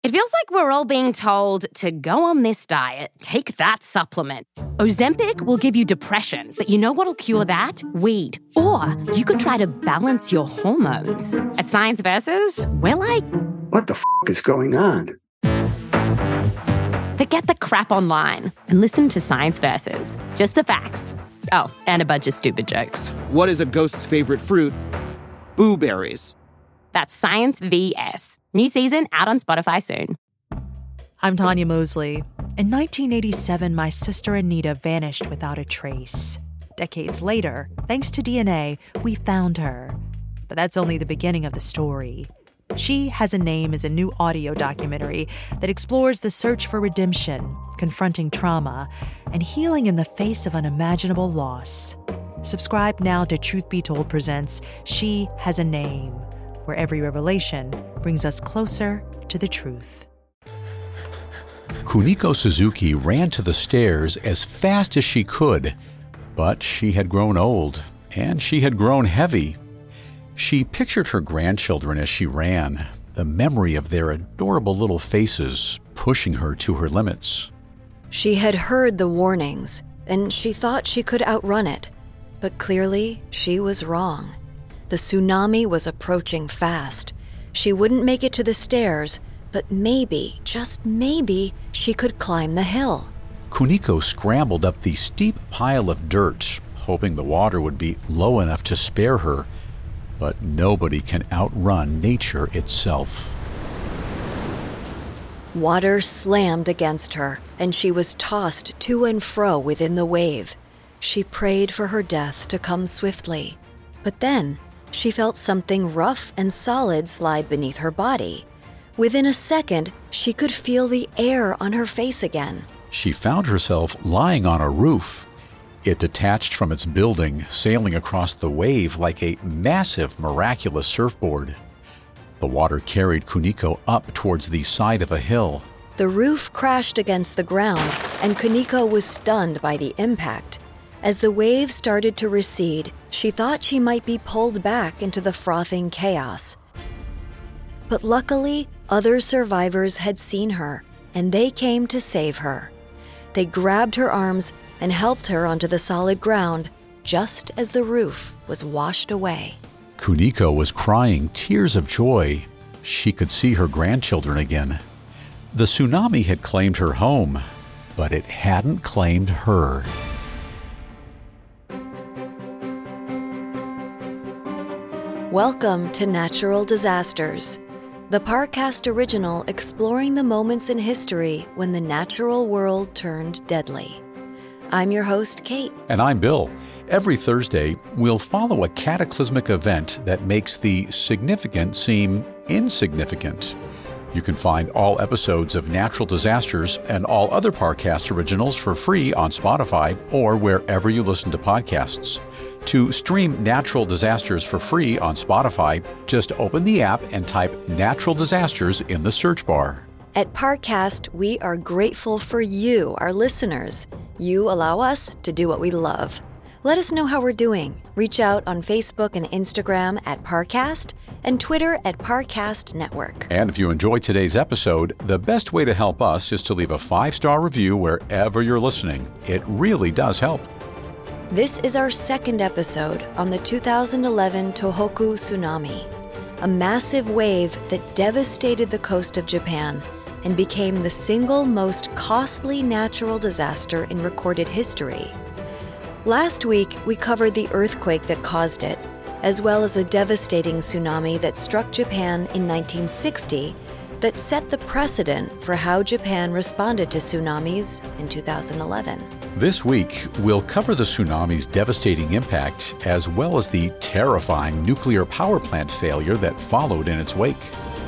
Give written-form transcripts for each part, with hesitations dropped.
It feels like we're all being told to go on this diet, take that supplement. Ozempic will give you depression, but you know what'll cure that? Weed. Or you could try to balance your hormones. At Science Versus, we're like, what the is going on? Forget the crap online and listen to Science Versus. Just the facts. Oh, and a bunch of stupid jokes. What is a ghost's favorite fruit? Blueberries. That's Science VS. New season out on Spotify soon. I'm Tanya Mosley. In 1987, my sister Anita vanished without a trace. Decades later, thanks to DNA, we found her. But that's only the beginning of the story. She Has a Name is a new audio documentary that explores the search for redemption, confronting trauma, and healing in the face of unimaginable loss. Subscribe now to Truth Be Told presents She Has a Name, where every revelation brings us closer to the truth. Kuniko Suzuki ran to the stairs as fast as she could, but she had grown old, and she had grown heavy. She pictured her grandchildren as she ran, the memory of their adorable little faces pushing her to her limits. She had heard the warnings, and she thought she could outrun it. But clearly, she was wrong. The tsunami was approaching fast. She wouldn't make it to the stairs, but maybe, just maybe, she could climb the hill. Kuniko scrambled up the steep pile of dirt, hoping the water would be low enough to spare her. But nobody can outrun nature itself. Water slammed against her, and she was tossed to and fro within the wave. She prayed for her death to come swiftly. But then, she felt something rough and solid slide beneath her body. Within a second, she could feel the air on her face again. She found herself lying on a roof. It detached from its building, sailing across the wave like a massive, miraculous surfboard. The water carried Kuniko up towards the side of a hill. The roof crashed against the ground, and Kuniko was stunned by the impact. As the wave started to recede, she thought she might be pulled back into the frothing chaos. But luckily, other survivors had seen her, and they came to save her. They grabbed her arms and helped her onto the solid ground, just as the roof was washed away. Kuniko was crying tears of joy. She could see her grandchildren again. The tsunami had claimed her home, but it hadn't claimed her. Welcome to Natural Disasters, the Parcast original exploring the moments in history when the natural world turned deadly. I'm your host, Kate. And I'm Bill. Every Thursday, we'll follow a cataclysmic event that makes the significant seem insignificant. You can find all episodes of Natural Disasters and all other Parcast originals for free on Spotify or wherever you listen to podcasts. To stream Natural Disasters for free on Spotify, just open the app and type Natural Disasters in the search bar. At Parcast, we are grateful for you, our listeners. You allow us to do what we love. Let us know how we're doing. Reach out on Facebook and Instagram at Parcast and Twitter at Parcast Network. And if you enjoyed today's episode, the best way to help us is to leave a 5-star review wherever you're listening. It really does help. This is our second episode on the 2011 Tohoku tsunami, a massive wave that devastated the coast of Japan and became the single most costly natural disaster in recorded history. Last week, we covered the earthquake that caused it, as well as a devastating tsunami that struck Japan in 1960 that set the precedent for how Japan responded to tsunamis in 2011. This week, we'll cover the tsunami's devastating impact, as well as the terrifying nuclear power plant failure that followed in its wake.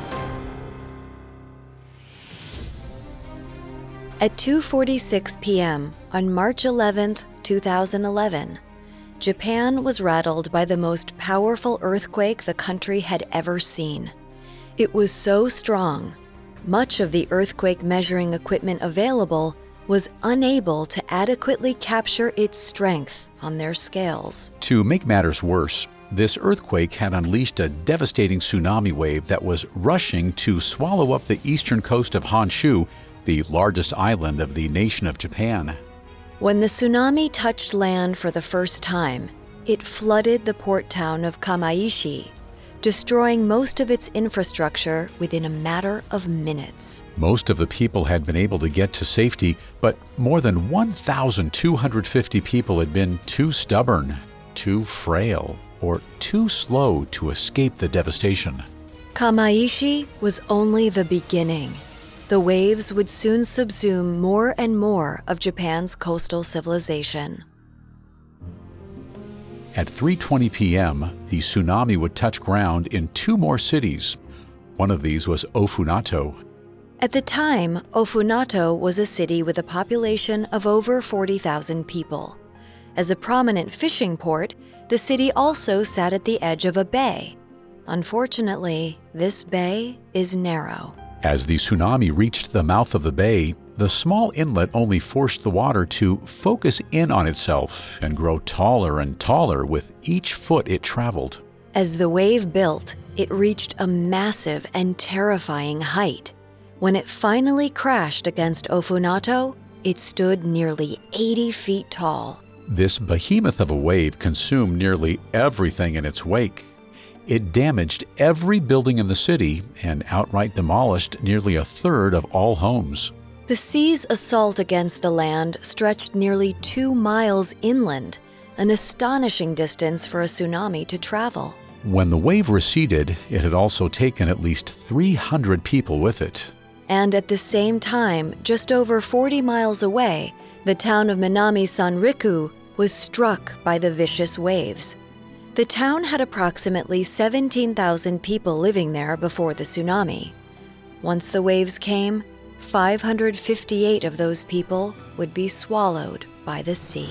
At 2:46 p.m. on March 11, 2011, Japan was rattled by the most powerful earthquake the country had ever seen. It was so strong, much of the earthquake measuring equipment available was unable to adequately capture its strength on their scales. To make matters worse, this earthquake had unleashed a devastating tsunami wave that was rushing to swallow up the eastern coast of Honshu, the largest island of the nation of Japan. When the tsunami touched land for the first time, it flooded the port town of Kamaishi, destroying most of its infrastructure within a matter of minutes. Most of the people had been able to get to safety, but more than 1,250 people had been too stubborn, too frail, or too slow to escape the devastation. Kamaishi was only the beginning. The waves would soon subsume more and more of Japan's coastal civilization. At 3:20 p.m., the tsunami would touch ground in 2 more cities. One of these was Ofunato. At the time, Ofunato was a city with a population of over 40,000 people. As a prominent fishing port, the city also sat at the edge of a bay. Unfortunately, this bay is narrow. As the tsunami reached the mouth of the bay, the small inlet only forced the water to focus in on itself and grow taller and taller with each foot it traveled. As the wave built, it reached a massive and terrifying height. When it finally crashed against Ofunato, it stood nearly 80 feet tall. This behemoth of a wave consumed nearly everything in its wake. It damaged every building in the city and outright demolished nearly a third of all homes. The sea's assault against the land stretched nearly 2 miles inland, an astonishing distance for a tsunami to travel. When the wave receded, it had also taken at least 300 people with it. And at the same time, just over 40 miles away, the town of Minami Sanriku was struck by the vicious waves. The town had approximately 17,000 people living there before the tsunami. Once the waves came, 558 of those people would be swallowed by the sea.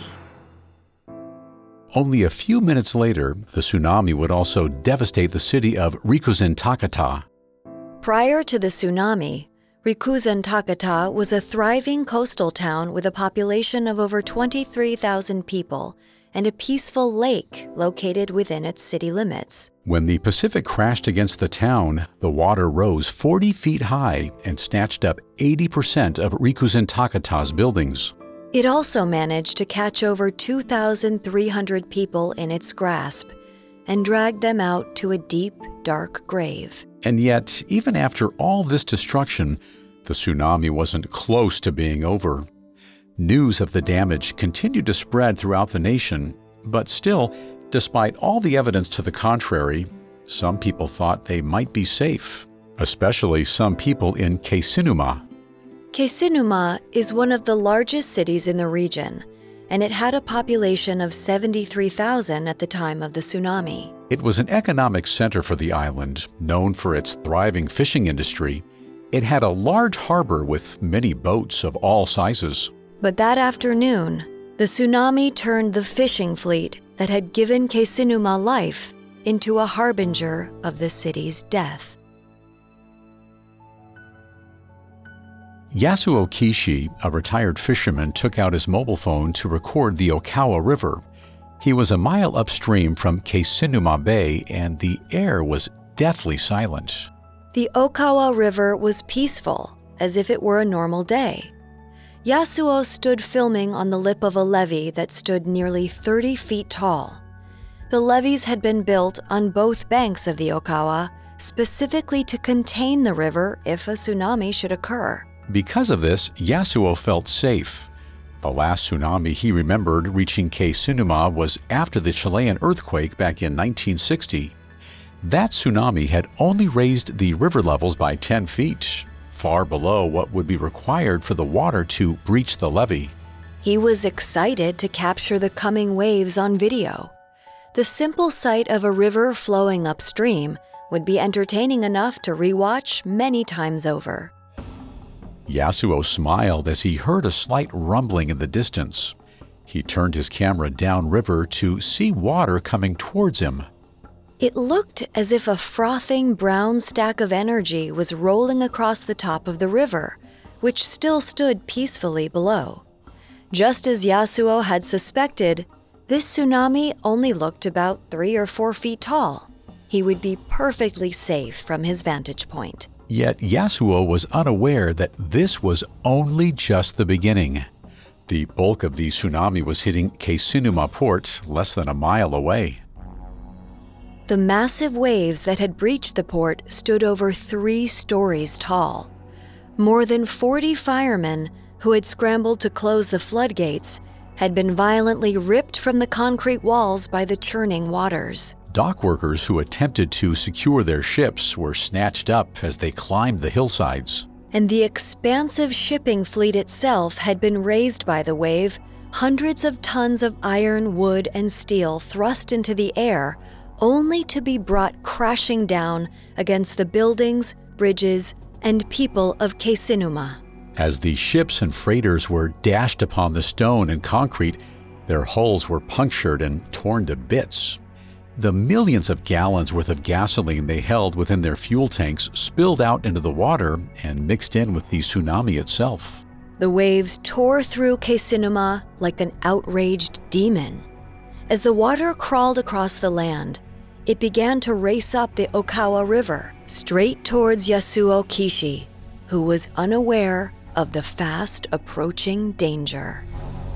Only a few minutes later, the tsunami would also devastate the city of Rikuzen Takata. Prior to the tsunami, Rikuzen Takata was a thriving coastal town with a population of over 23,000 people and a peaceful lake located within its city limits. When the Pacific crashed against the town, the water rose 40 feet high and snatched up 80% of Rikuzen Takata's buildings. It also managed to catch over 2,300 people in its grasp and dragged them out to a deep, dark grave. And yet, even after all this destruction, the tsunami wasn't close to being over. News of the damage continued to spread throughout the nation, but still, despite all the evidence to the contrary, some people thought they might be safe, especially some people in Keisinuma. Keisinuma is one of the largest cities in the region, and it had a population of 73,000 at the time of the tsunami. It was an economic center for the island, known for its thriving fishing industry. It had a large harbor with many boats of all sizes. But that afternoon, the tsunami turned the fishing fleet that had given Keisinuma life into a harbinger of the city's death. Yasuo Kishi, a retired fisherman, took out his mobile phone to record the Okawa River. He was a mile upstream from Keisinuma Bay, and the air was deathly silent. The Okawa River was peaceful, as if it were a normal day. Yasuo stood filming on the lip of a levee that stood nearly 30 feet tall. The levees had been built on both banks of the Okawa, specifically to contain the river if a tsunami should occur. Because of this, Yasuo felt safe. The last tsunami he remembered reaching Keisinuma was after the Chilean earthquake back in 1960. That tsunami had only raised the river levels by 10 feet, far below what would be required for the water to breach the levee. He was excited to capture the coming waves on video. The simple sight of a river flowing upstream would be entertaining enough to rewatch many times over. Yasuo smiled as he heard a slight rumbling in the distance. He turned his camera downriver to see water coming towards him. It looked as if a frothing brown stack of energy was rolling across the top of the river, which still stood peacefully below. Just as Yasuo had suspected, This tsunami only looked about 3 or 4 feet tall. He would be perfectly safe from his vantage point. Yet Yasuo was unaware that this was only just the beginning. The bulk of the tsunami was hitting Keisinuma port less than a mile away. The massive waves that had breached the port stood over 3 stories tall. More than 40 firemen who had scrambled to close the floodgates had been violently ripped from the concrete walls by the churning waters. Dock workers who attempted to secure their ships were snatched up as they climbed the hillsides. And the expansive shipping fleet itself had been raised by the wave, hundreds of tons of iron, wood, and steel thrust into the air, only to be brought crashing down against the buildings, bridges, and people of Keisinuma. As the ships and freighters were dashed upon the stone and concrete, their hulls were punctured and torn to bits. The millions of gallons worth of gasoline they held within their fuel tanks spilled out into the water and mixed in with the tsunami itself. The waves tore through Keisinuma like an outraged demon. As the water crawled across the land, it began to race up the Okawa River, straight towards Yasuo Kishi, who was unaware of the fast approaching danger.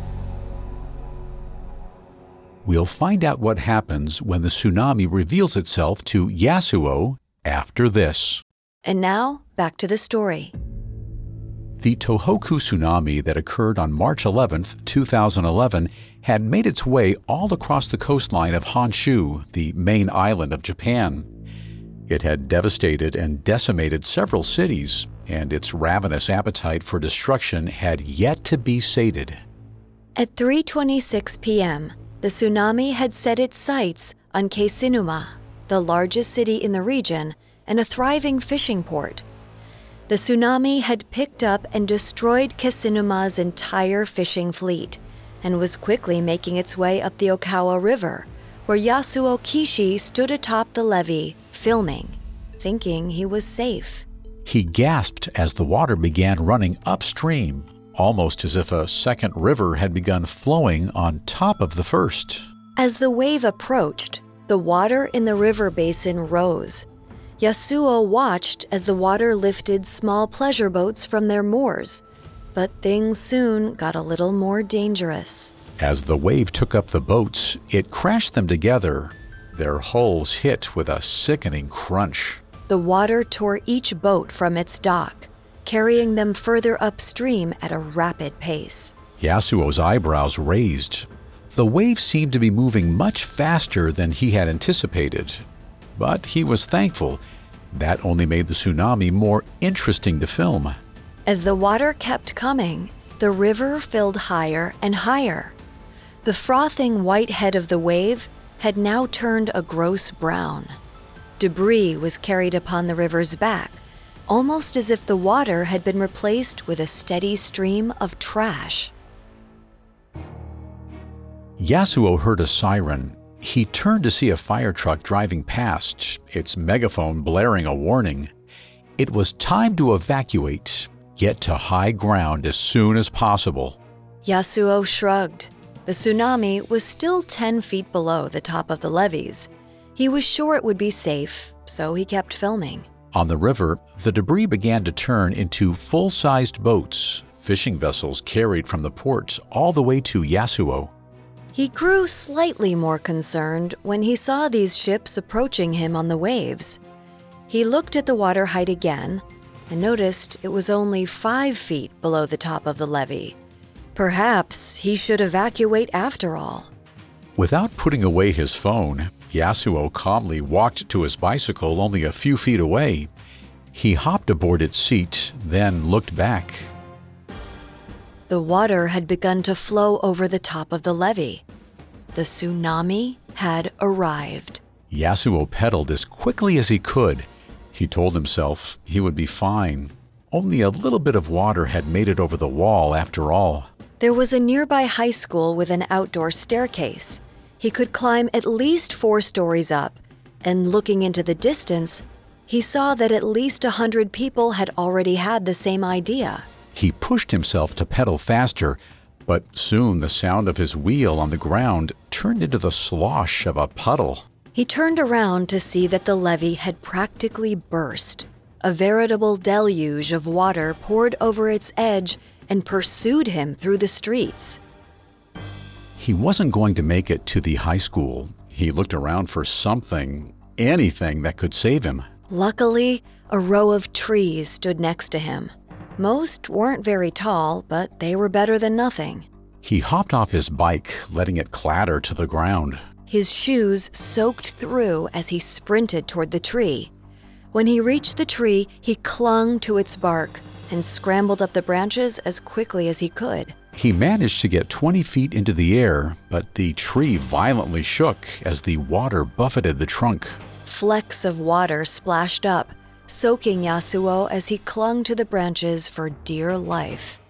We'll find out what happens when the tsunami reveals itself to Yasuo after this. And now, back to the story. The Tohoku tsunami that occurred on March 11, 2011, had made its way all across the coastline of Honshu, the main island of Japan. It had devastated and decimated several cities, and its ravenous appetite for destruction had yet to be sated. At 3:26 p.m., the tsunami had set its sights on Keisinuma, the largest city in the region and a thriving fishing port. The tsunami had picked up and destroyed Keisinuma's entire fishing fleet and was quickly making its way up the Okawa River, where Yasuo Kishi stood atop the levee, filming, thinking he was safe. He gasped as the water began running upstream, almost as if a second river had begun flowing on top of the first. As the wave approached, the water in the river basin rose. Yasuo watched as the water lifted small pleasure boats from their moors, but things soon got a little more dangerous. As the wave took up the boats, it crashed them together, their hulls hit with a sickening crunch. The water tore each boat from its dock, carrying them further upstream at a rapid pace. Yasuo's eyebrows raised. The wave seemed to be moving much faster than he had anticipated. But he was thankful. That only made the tsunami more interesting to film. As the water kept coming, the river filled higher and higher. The frothing white head of the wave had now turned a gross brown. Debris was carried upon the river's back, almost as if the water had been replaced with a steady stream of trash. Yasuo heard a siren. He turned to see a fire truck driving past, its megaphone blaring a warning. It was time to evacuate, get to high ground as soon as possible. Yasuo shrugged. The tsunami was still 10 feet below the top of the levees. He was sure it would be safe, so he kept filming. On the river, the debris began to turn into full-sized boats, fishing vessels carried from the port all the way to Yasuo. He grew slightly more concerned when he saw these ships approaching him on the waves. He looked at the water height again and noticed it was only 5 feet below the top of the levee. Perhaps he should evacuate after all. Without putting away his phone, Yasuo calmly walked to his bicycle only a few feet away. He hopped aboard its seat, then looked back. The water had begun to flow over the top of the levee. The tsunami had arrived. Yasuo pedaled as quickly as he could. He told himself he would be fine. Only a little bit of water had made it over the wall after all. There was a nearby high school with an outdoor staircase. He could climb at least 4 stories up, and looking into the distance, he saw that at least 100 people had already had the same idea. He pushed himself to pedal faster, But soon the sound of his wheel on the ground turned into the slosh of a puddle. He turned around to see that the levee had practically burst. A veritable deluge of water poured over its edge and pursued him through the streets. He wasn't going to make it to the high school. He looked around for something, anything that could save him. Luckily, a row of trees stood next to him. Most weren't very tall, but they were better than nothing. He hopped off his bike, letting it clatter to the ground. His shoes soaked through as he sprinted toward the tree. When he reached the tree, he clung to its bark and scrambled up the branches as quickly as he could. He managed to get 20 feet into the air, but the tree violently shook as the water buffeted the trunk. Flecks of water splashed up, soaking Yasuo as he clung to the branches for dear life.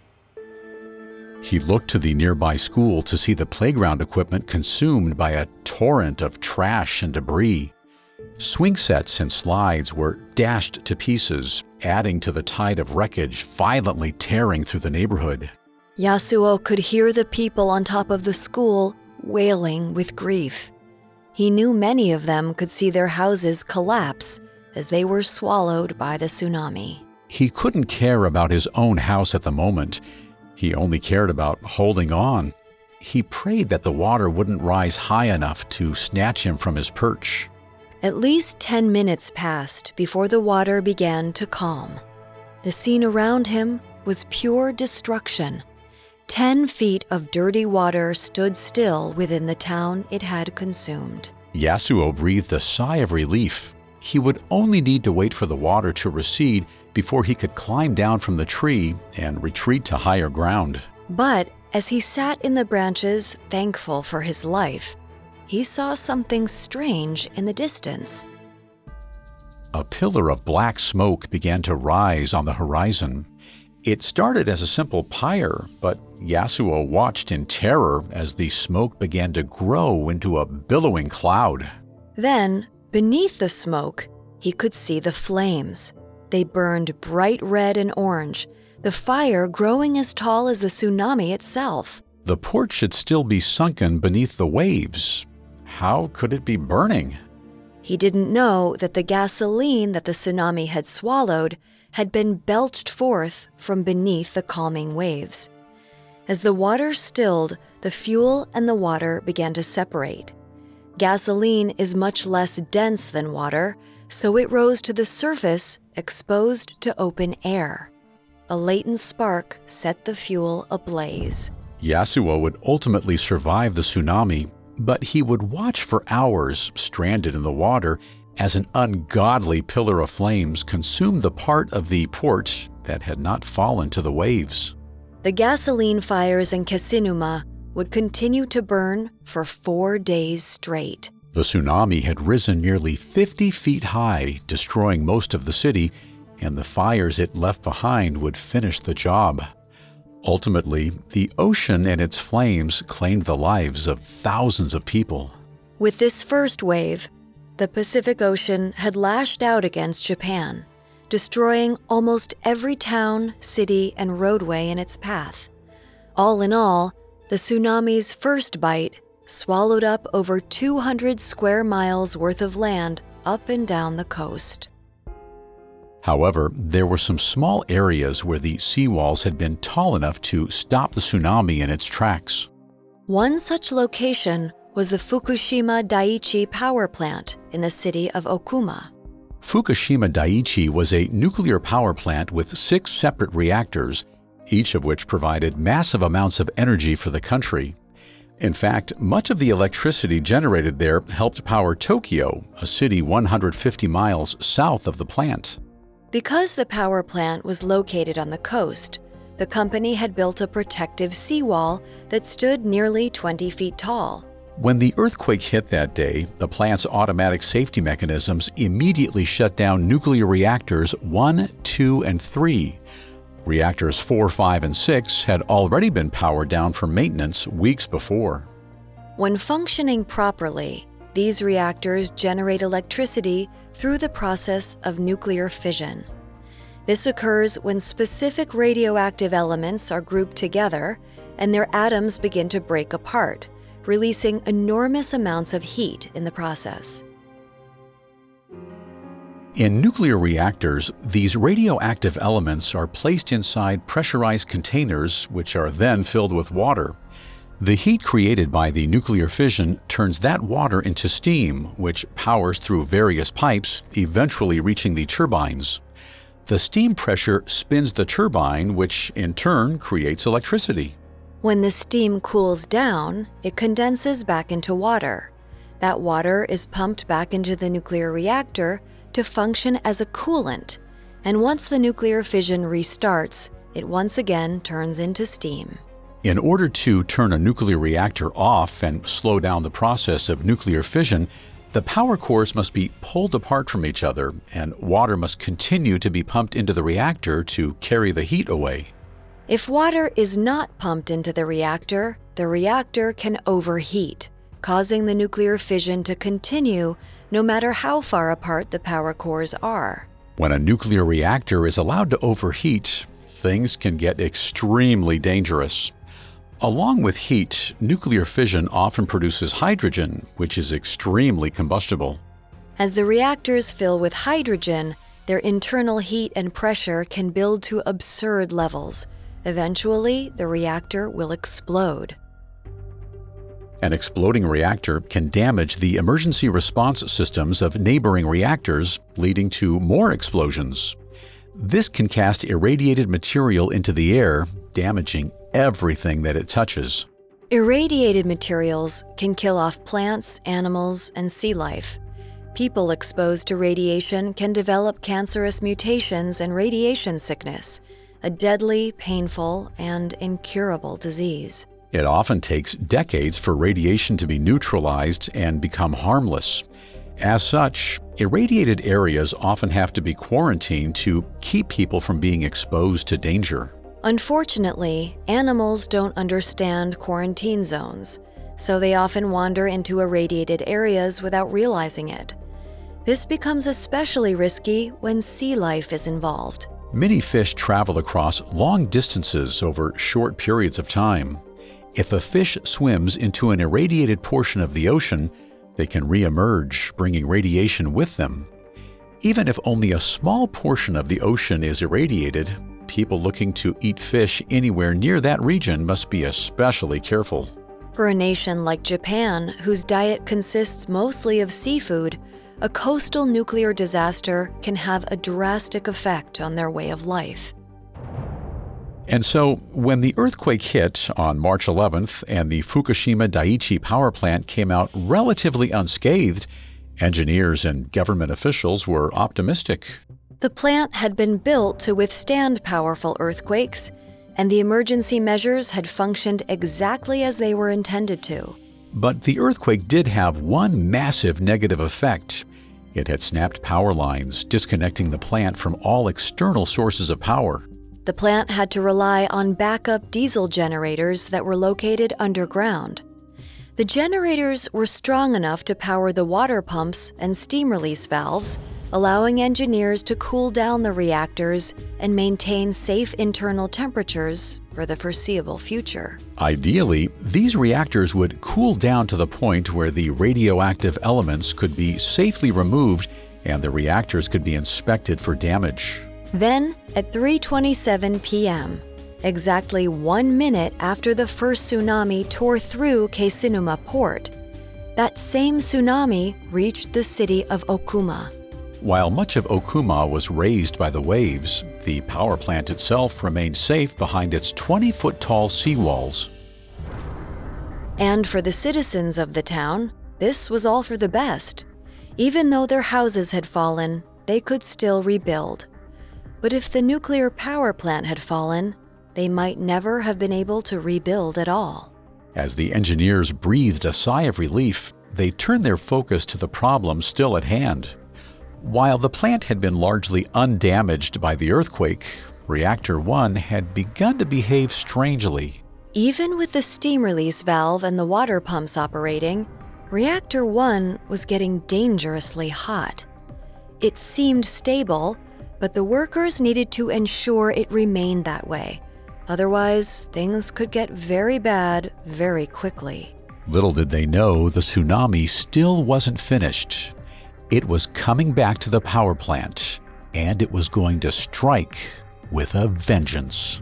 He looked to the nearby school to see the playground equipment consumed by a torrent of trash and debris. Swing sets and slides were dashed to pieces, adding to the tide of wreckage violently tearing through the neighborhood. Yasuo could hear the people on top of the school wailing with grief. He knew many of them could see their houses collapse as they were swallowed by the tsunami. He couldn't care about his own house at the moment. He only cared about holding on. He prayed that the water wouldn't rise high enough to snatch him from his perch. At least 10 minutes passed before the water began to calm. The scene around him was pure destruction. 10 feet of dirty water stood still within the town it had consumed. Yasuo breathed a sigh of relief. He would only need to wait for the water to recede before he could climb down from the tree and retreat to higher ground. But as he sat in the branches, thankful for his life, he saw something strange in the distance. A pillar of black smoke began to rise on the horizon. It started as a simple pyre, but Yasuo watched in terror as the smoke began to grow into a billowing cloud. Then, beneath the smoke, he could see the flames. They burned bright red and orange, the fire growing as tall as the tsunami itself. The port should still be sunken beneath the waves. How could it be burning? He didn't know that the gasoline that the tsunami had swallowed had been belched forth from beneath the calming waves. As the water stilled, the fuel and the water began to separate. Gasoline is much less dense than water, so it rose to the surface, exposed to open air. A latent spark set the fuel ablaze. Yasuo would ultimately survive the tsunami, but he would watch for hours, stranded in the water, as an ungodly pillar of flames consumed the part of the port that had not fallen to the waves. The gasoline fires in Kesennuma would continue to burn for 4 days straight. The tsunami had risen nearly 50 feet high, destroying most of the city, and the fires it left behind would finish the job. Ultimately, the ocean and its flames claimed the lives of thousands of people. With this first wave, the Pacific Ocean had lashed out against Japan, destroying almost every town, city, and roadway in its path. All in all, the tsunami's first bite swallowed up over 200 square miles worth of land up and down the coast. However, there were some small areas where the seawalls had been tall enough to stop the tsunami in its tracks. One such location was the Fukushima Daiichi power plant in the city of Okuma. Fukushima Daiichi was a nuclear power plant with 6 separate reactors, each of which provided massive amounts of energy for the country. In fact, much of the electricity generated there helped power Tokyo, a city 150 miles south of the plant. Because the power plant was located on the coast, the company had built a protective seawall that stood nearly 20 feet tall. When the earthquake hit that day, the plant's automatic safety mechanisms immediately shut down nuclear reactors 1, 2, and 3. Reactors 4, 5, and 6 had already been powered down for maintenance weeks before. When functioning properly, these reactors generate electricity through the process of nuclear fission. This occurs when specific radioactive elements are grouped together and their atoms begin to break apart, releasing enormous amounts of heat in the process. In nuclear reactors, these radioactive elements are placed inside pressurized containers, which are then filled with water. The heat created by the nuclear fission turns that water into steam, which powers through various pipes, eventually reaching the turbines. The steam pressure spins the turbine, which in turn creates electricity. When the steam cools down, it condenses back into water. That water is pumped back into the nuclear reactor to function as a coolant, and once the nuclear fission restarts, it once again turns into steam. In order to turn a nuclear reactor off and slow down the process of nuclear fission, the power cores must be pulled apart from each other, and water must continue to be pumped into the reactor to carry the heat away. If water is not pumped into the reactor can overheat, causing the nuclear fission to continue no matter how far apart the power cores are. When a nuclear reactor is allowed to overheat, things can get extremely dangerous. Along with heat, nuclear fission often produces hydrogen, which is extremely combustible. As the reactors fill with hydrogen, their internal heat and pressure can build to absurd levels. Eventually, the reactor will explode. An exploding reactor can damage the emergency response systems of neighboring reactors, leading to more explosions. This can cast irradiated material into the air, damaging everything that it touches. Irradiated materials can kill off plants, animals, and sea life. People exposed to radiation can develop cancerous mutations and radiation sickness, a deadly, painful, and incurable disease. It often takes decades for radiation to be neutralized and become harmless. As such, irradiated areas often have to be quarantined to keep people from being exposed to danger. Unfortunately, animals don't understand quarantine zones, so they often wander into irradiated areas without realizing it. This becomes especially risky when sea life is involved. Many fish travel across long distances over short periods of time. If a fish swims into an irradiated portion of the ocean, they can re-emerge, bringing radiation with them. Even if only a small portion of the ocean is irradiated, people looking to eat fish anywhere near that region must be especially careful. For a nation like Japan, whose diet consists mostly of seafood, a coastal nuclear disaster can have a drastic effect on their way of life. And so, when the earthquake hit on March 11th and the Fukushima Daiichi power plant came out relatively unscathed, engineers and government officials were optimistic. The plant had been built to withstand powerful earthquakes, and the emergency measures had functioned exactly as they were intended to. But the earthquake did have one massive negative effect. It had snapped power lines, disconnecting the plant from all external sources of power. The plant had to rely on backup diesel generators that were located underground. The generators were strong enough to power the water pumps and steam release valves, allowing engineers to cool down the reactors and maintain safe internal temperatures for the foreseeable future. Ideally, these reactors would cool down to the point where the radioactive elements could be safely removed and the reactors could be inspected for damage. Then, at 3:27 p.m., exactly 1 minute after the first tsunami tore through Keisinuma port, that same tsunami reached the city of Okuma. While much of Okuma was razed by the waves, the power plant itself remained safe behind its 20-foot-tall seawalls. And for the citizens of the town, this was all for the best. Even though their houses had fallen, they could still rebuild. But if the nuclear power plant had fallen, they might never have been able to rebuild at all. As the engineers breathed a sigh of relief, they turned their focus to the problem still at hand. While the plant had been largely undamaged by the earthquake, Reactor 1 had begun to behave strangely. Even with the steam release valve and the water pumps operating, Reactor 1 was getting dangerously hot. It seemed stable, but the workers needed to ensure it remained that way. Otherwise, things could get very bad very quickly. Little did they know the tsunami still wasn't finished. It was coming back to the power plant, and it was going to strike with a vengeance.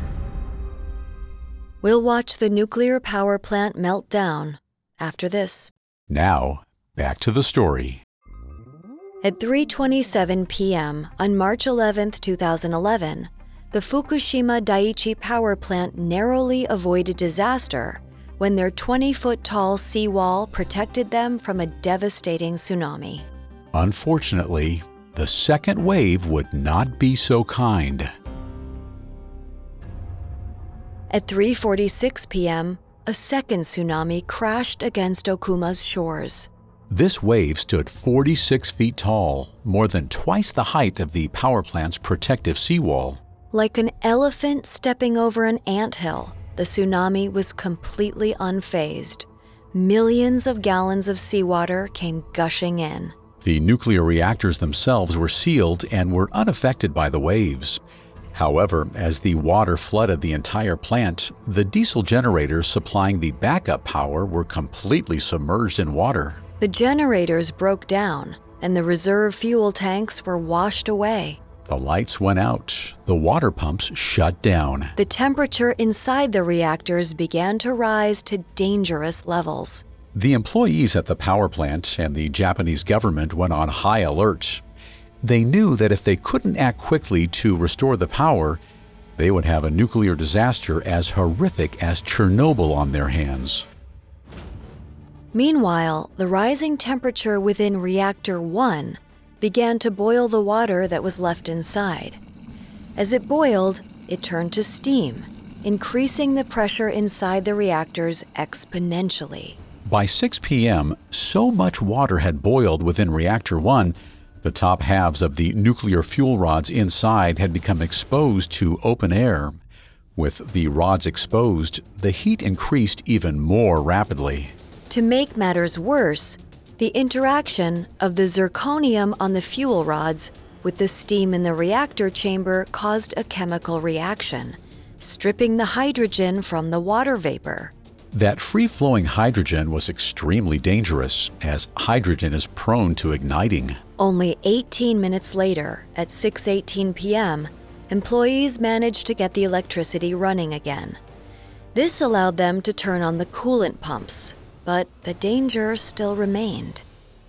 We'll watch the nuclear power plant melt down after this. Now, back to the story. At 3:27 p.m. on March 11, 2011, the Fukushima Daiichi power plant narrowly avoided disaster when their 20-foot-tall seawall protected them from a devastating tsunami. Unfortunately, the second wave would not be so kind. At 3:46 p.m., a second tsunami crashed against Okuma's shores. This wave stood 46 feet tall, more than twice the height of the power plant's protective seawall. Like an elephant stepping over an anthill, the tsunami was completely unfazed. Millions of gallons of seawater came gushing in. The nuclear reactors themselves were sealed and were unaffected by the waves. However, as the water flooded the entire plant, the diesel generators supplying the backup power were completely submerged in water. The generators broke down, and the reserve fuel tanks were washed away. The lights went out. The water pumps shut down. The temperature inside the reactors began to rise to dangerous levels. The employees at the power plant and the Japanese government went on high alert. They knew that if they couldn't act quickly to restore the power, they would have a nuclear disaster as horrific as Chernobyl on their hands. Meanwhile, the rising temperature within Reactor 1 began to boil the water that was left inside. As it boiled, it turned to steam, increasing the pressure inside the reactors exponentially. By 6 p.m., so much water had boiled within Reactor 1, the top halves of the nuclear fuel rods inside had become exposed to open air. With the rods exposed, the heat increased even more rapidly. To make matters worse, the interaction of the zirconium on the fuel rods with the steam in the reactor chamber caused a chemical reaction, stripping the hydrogen from the water vapor. That free-flowing hydrogen was extremely dangerous, as hydrogen is prone to igniting. Only 18 minutes later, at 6:18 p.m., employees managed to get the electricity running again. This allowed them to turn on the coolant pumps, but the danger still remained.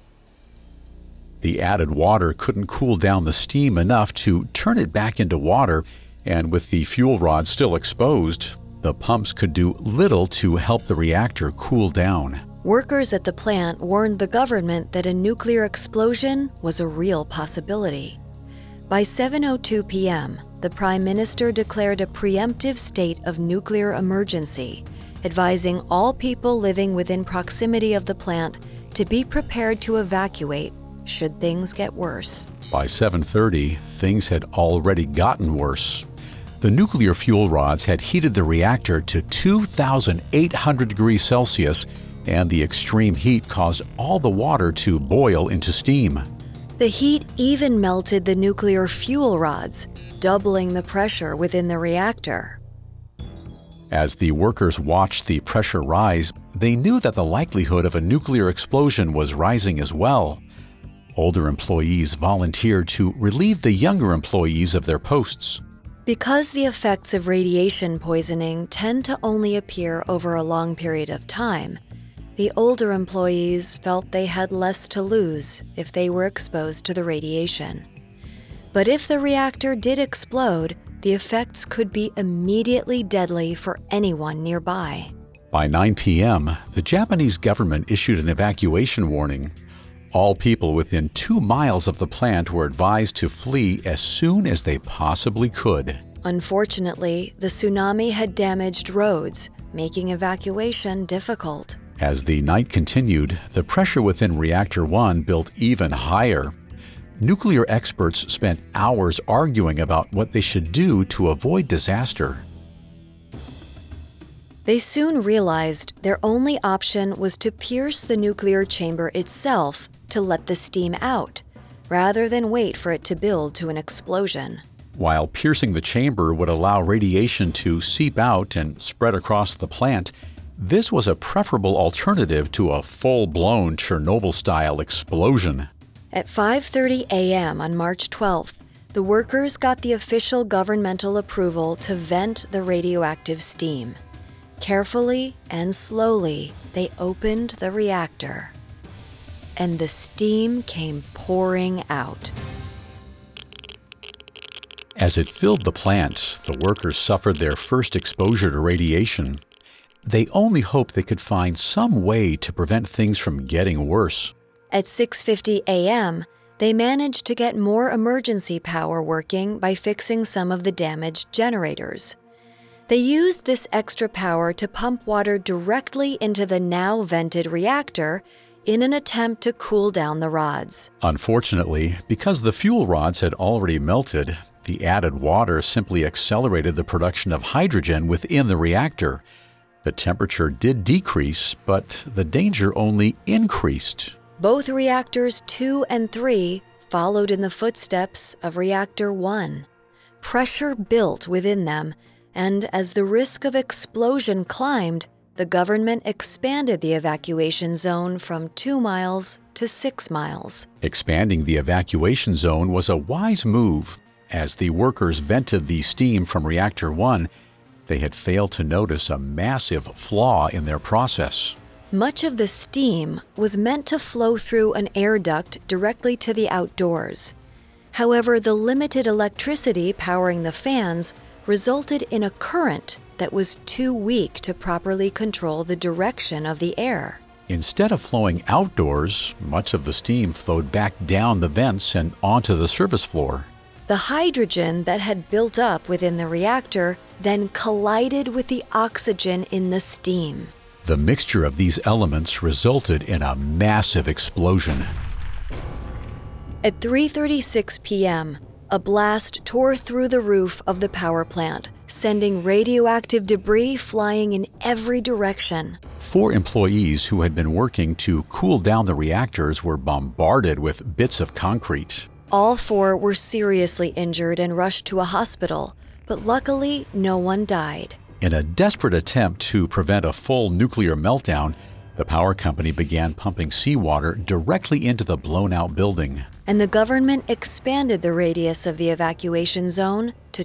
The added water couldn't cool down the steam enough to turn it back into water, and with the fuel rods still exposed, the pumps could do little to help the reactor cool down. Workers at the plant warned the government that a nuclear explosion was a real possibility. By 7:02 p.m., the Prime Minister declared a preemptive state of nuclear emergency, advising all people living within proximity of the plant to be prepared to evacuate should things get worse. By 7:30, things had already gotten worse. The nuclear fuel rods had heated the reactor to 2,800 degrees Celsius, and the extreme heat caused all the water to boil into steam. The heat even melted the nuclear fuel rods, doubling the pressure within the reactor. As the workers watched the pressure rise, they knew that the likelihood of a nuclear explosion was rising as well. Older employees volunteered to relieve the younger employees of their posts. Because the effects of radiation poisoning tend to only appear over a long period of time, the older employees felt they had less to lose if they were exposed to the radiation. But if the reactor did explode, the effects could be immediately deadly for anyone nearby. By 9 p.m., the Japanese government issued an evacuation warning. All people within 2 miles of the plant were advised to flee as soon as they possibly could. Unfortunately, the tsunami had damaged roads, making evacuation difficult. As the night continued, the pressure within Reactor 1 built even higher. Nuclear experts spent hours arguing about what they should do to avoid disaster. They soon realized their only option was to pierce the nuclear chamber itself to let the steam out, rather than wait for it to build to an explosion. While piercing the chamber would allow radiation to seep out and spread across the plant, this was a preferable alternative to a full-blown Chernobyl-style explosion. At 5:30 a.m. on March 12th, the workers got the official governmental approval to vent the radioactive steam. Carefully and slowly, they opened the reactor. And the steam came pouring out. As it filled the plant, the workers suffered their first exposure to radiation. They only hoped they could find some way to prevent things from getting worse. At 6:50 a.m., they managed to get more emergency power working by fixing some of the damaged generators. They used this extra power to pump water directly into the now vented reactor in an attempt to cool down the rods. Unfortunately, because the fuel rods had already melted, the added water simply accelerated the production of hydrogen within the reactor. The temperature did decrease, but the danger only increased. Both reactors 2 and 3 followed in the footsteps of reactor 1. Pressure built within them, and as the risk of explosion climbed, the government expanded the evacuation zone from 2 miles to 6 miles. Expanding the evacuation zone was a wise move. As the workers vented the steam from reactor 1, they had failed to notice a massive flaw in their process. Much of the steam was meant to flow through an air duct directly to the outdoors. However, the limited electricity powering the fans resulted in a current that was too weak to properly control the direction of the air. Instead of flowing outdoors, much of the steam flowed back down the vents and onto the service floor. The hydrogen that had built up within the reactor then collided with the oxygen in the steam. The mixture of these elements resulted in a massive explosion. At 3:36 p.m., a blast tore through the roof of the power plant, sending radioactive debris flying in every direction. 4 employees who had been working to cool down the reactors were bombarded with bits of concrete. All 4 were seriously injured and rushed to a hospital, but luckily no one died. In a desperate attempt to prevent a full nuclear meltdown, the power company began pumping seawater directly into the blown-out building. And the government expanded the radius of the evacuation zone to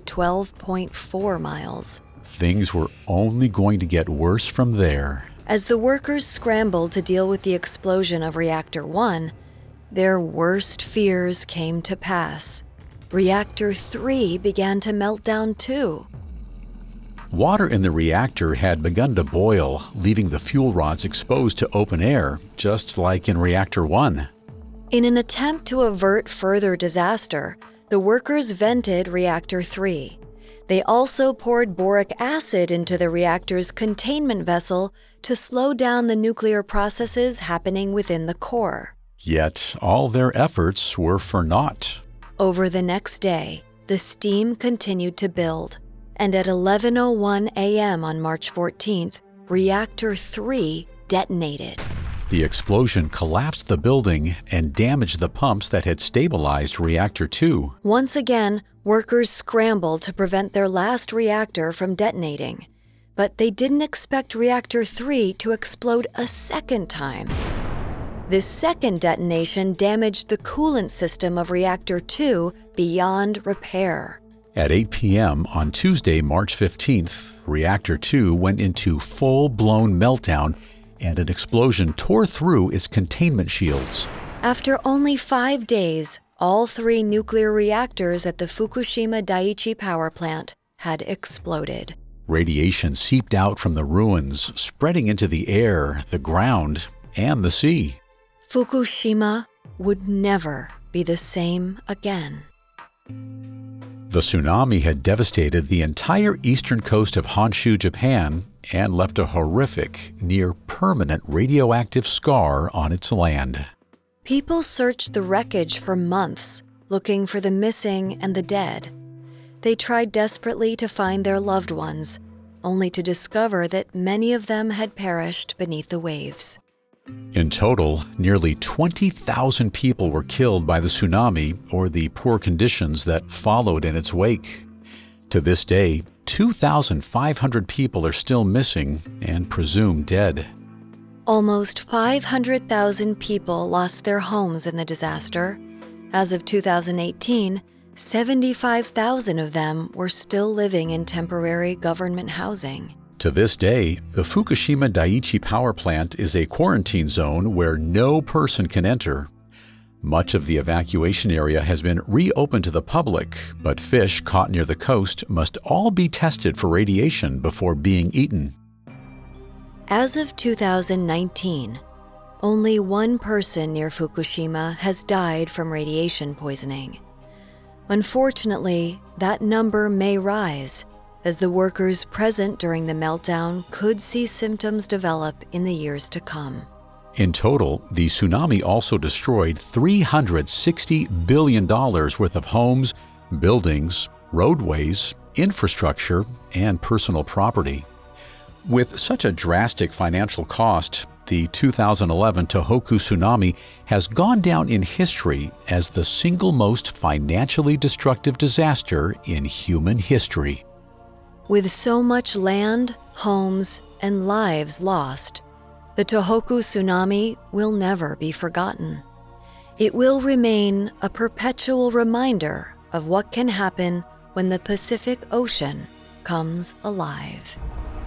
12.4 miles. Things were only going to get worse from there. As the workers scrambled to deal with the explosion of Reactor 1, their worst fears came to pass. Reactor 3 began to melt down too. Water in the reactor had begun to boil, leaving the fuel rods exposed to open air, just like in Reactor 1. In an attempt to avert further disaster, the workers vented Reactor 3. They also poured boric acid into the reactor's containment vessel to slow down the nuclear processes happening within the core. Yet all their efforts were for naught. Over the next day, the steam continued to build, and at 11:01 a.m. on March 14th, Reactor 3 detonated. The explosion collapsed the building and damaged the pumps that had stabilized Reactor 2. Once again, workers scrambled to prevent their last reactor from detonating, but they didn't expect Reactor 3 to explode a second time. This second detonation damaged the coolant system of Reactor 2 beyond repair. At 8 p.m. on Tuesday, March 15th, Reactor 2 went into full-blown meltdown and an explosion tore through its containment shields. After only 5 days, all 3 nuclear reactors at the Fukushima Daiichi power plant had exploded. Radiation seeped out from the ruins, spreading into the air, the ground, and the sea. Fukushima would never be the same again. The tsunami had devastated the entire eastern coast of Honshu, Japan, and left a horrific, near-permanent radioactive scar on its land. People searched the wreckage for months, looking for the missing and the dead. They tried desperately to find their loved ones, only to discover that many of them had perished beneath the waves. In total, nearly 20,000 people were killed by the tsunami or the poor conditions that followed in its wake. To this day, 2,500 people are still missing and presumed dead. Almost 500,000 people lost their homes in the disaster. As of 2018, 75,000 of them were still living in temporary government housing. To this day, the Fukushima Daiichi power plant is a quarantine zone where no person can enter. Much of the evacuation area has been reopened to the public, but fish caught near the coast must all be tested for radiation before being eaten. As of 2019, only one person near Fukushima has died from radiation poisoning. Unfortunately, that number may rise, as the workers present during the meltdown could see symptoms develop in the years to come. In total, the tsunami also destroyed $360 billion worth of homes, buildings, roadways, infrastructure, and personal property. With such a drastic financial cost, the 2011 Tohoku tsunami has gone down in history as the single most financially destructive disaster in human history. With so much land, homes, and lives lost, the Tohoku tsunami will never be forgotten. It will remain a perpetual reminder of what can happen when the Pacific Ocean comes alive.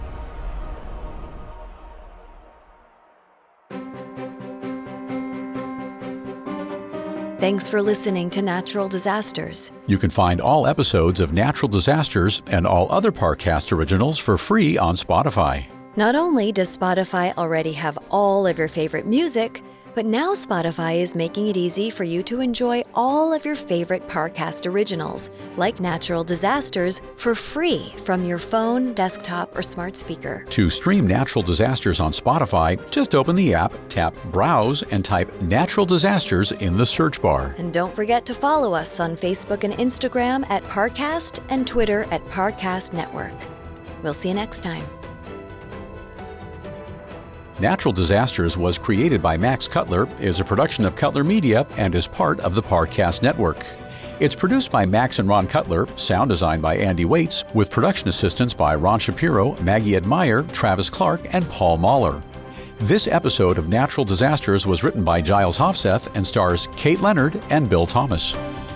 Thanks for listening to Natural Disasters. You can find all episodes of Natural Disasters and all other Parcast originals for free on Spotify. Not only does Spotify already have all of your favorite music, but now Spotify is making it easy for you to enjoy all of your favorite Parcast originals, like Natural Disasters, for free from your phone, desktop, or smart speaker. To stream Natural Disasters on Spotify, just open the app, tap Browse, and type Natural Disasters in the search bar. And don't forget to follow us on Facebook and Instagram at Parcast and Twitter at Parcast Network. We'll see you next time. Natural Disasters was created by Max Cutler, is a production of Cutler Media, and is part of the Parcast Network. It's produced by Max and Ron Cutler, sound designed by Andy Waits, with production assistance by Ron Shapiro, Maggie Admire, Travis Clark, and Paul Mahler. This episode of Natural Disasters was written by Giles Hofseth and stars Kate Leonard and Bill Thomas.